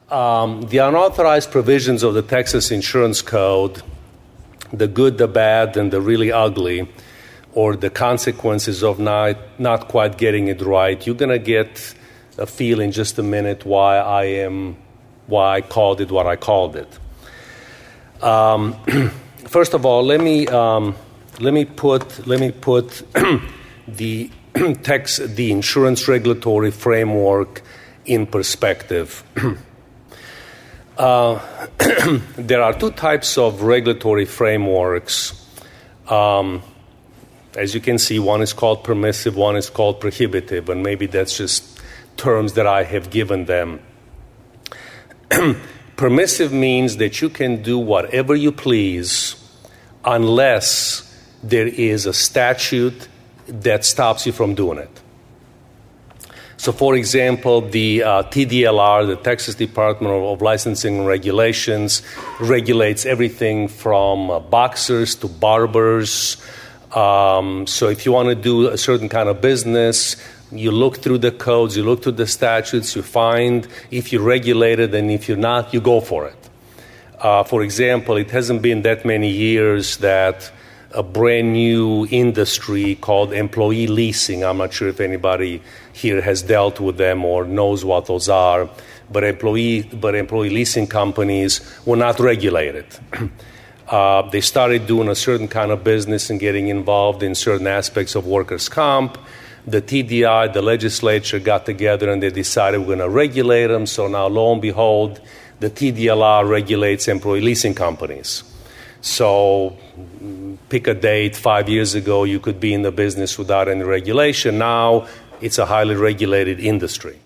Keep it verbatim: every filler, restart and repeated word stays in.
Um, the unauthorized provisions of the Texas Insurance Code, the good, the bad, and the really ugly, or the consequences of not, not quite getting it right, you're going to get a feel in just a minute why I am, why I called it what I called it. Um, first of all, let me um, let me put let me put the text, the insurance regulatory framework in perspective. uh, there are two types of regulatory frameworks. Um, As you can see, one is called permissive, one is called prohibitive, and maybe that's just terms that I have given them. Permissive means that you can do whatever you please unless there is a statute that stops you from doing it. So, for example, the uh, T D L R, the Texas Department of Licensing and Regulations, regulates everything from uh, boxers to barbers. Um, so if you want to do a certain kind of business, you look through the codes, you look through the statutes, you find if you're regulated, and if you're not, you go for it. Uh, for example, it hasn't been that many years that a brand new industry called employee leasing, I'm not sure if anybody here has dealt with them or knows what those are, but employee, but employee leasing companies were not regulated. Uh, they started doing a certain kind of business and getting involved in certain aspects of workers' comp. The T D I, the legislature, got together and they decided we're going to regulate them. So now, lo and behold, the T D L R regulates employee leasing companies. So pick a date. Five years ago, you could be in the business without any regulation. Now it's a highly regulated industry.